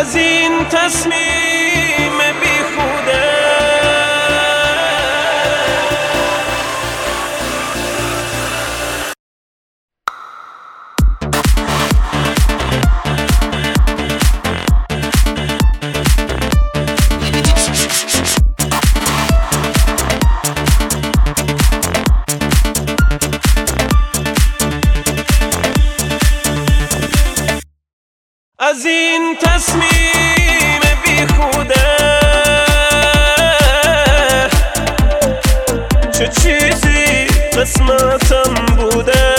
از این تصمیم بیخوده. از این تصمیم بیخوده چه چیزی قسمتم بوده.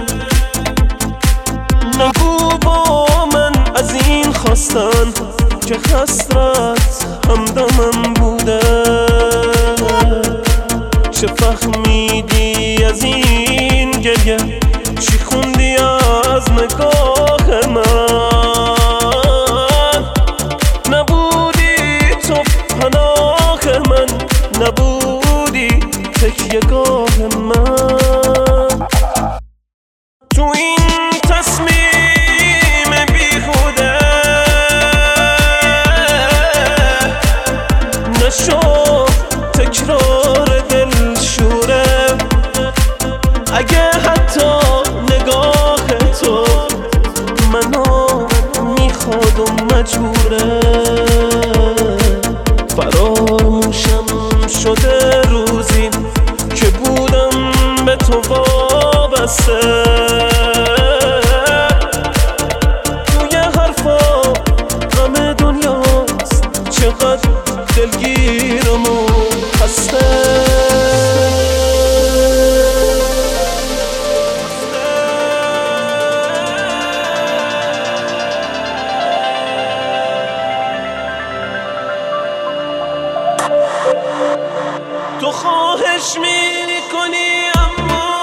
نگو با من از این خواستن که حسرت همدمم بوده. چه فهمیدی از این گریه؟ چی خوندی از نگاه من؟ نبودی تکیه‌گاه من. تو این تصمیم بیهوده نشو تکرار دلشوره. اگه حتی نگاه تو منو میخواد و مجبوره. فراموشم شده روزی که بودم به تو وابسته. توی حرفا غم دنیاست، چقدر دلگیرم و خسته. تو خواهش میکنی اما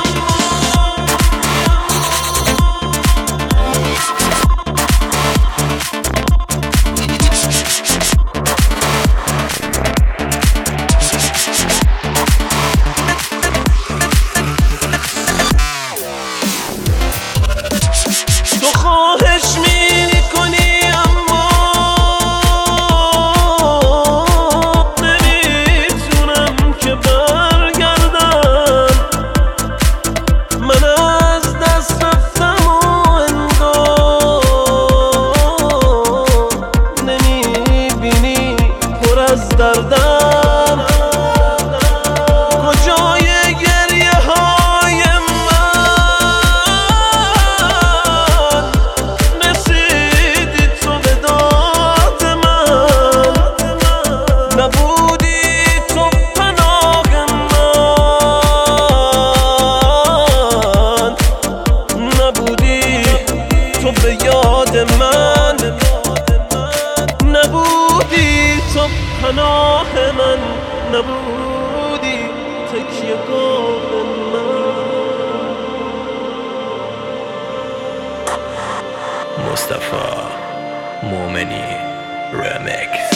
تو خواهش میکنی اما نمیتونم که برگردم. من از دست رفتم و انگار نمیبینی پر از دردم. کجای گریه های نبودی تو پناه من، نبودی تو به یاد من، نبودی تو پناه من، نبودی تکیه‌گاه من. مصطفی مومنی رمیکس.